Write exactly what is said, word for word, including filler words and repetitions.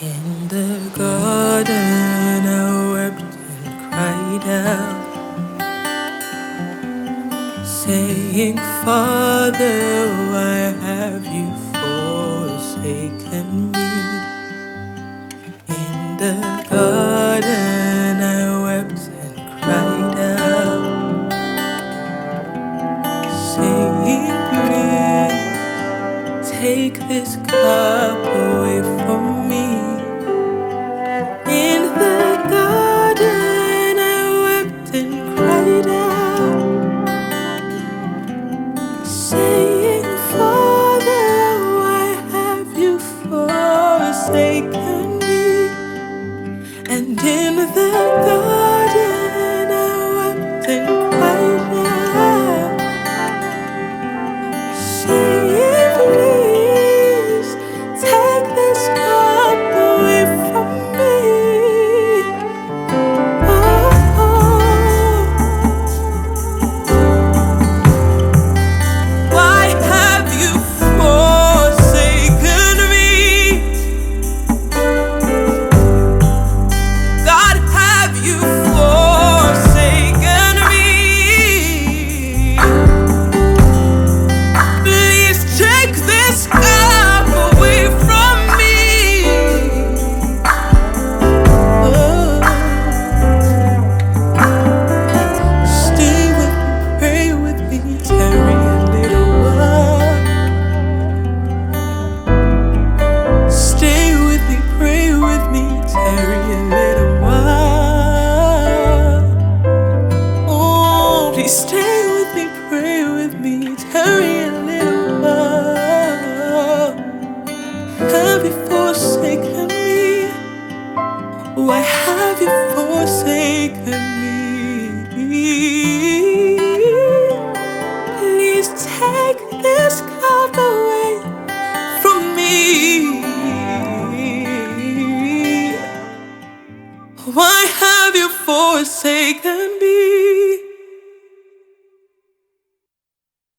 In the garden I wept and cried out, saying, Father, why have you forsaken me? In the garden I wept and cried out, saying, please take this cup away from me. In the garden I wept and cried out, saying, Father, why have you forsaken me? And in the garden I wept and cried out, saying, please take this cup away from me. Please stay with me, pray with me, tarry a little while. Have you forsaken me? Why have you forsaken me? Please take this cup away from me. Why have you forsaken me?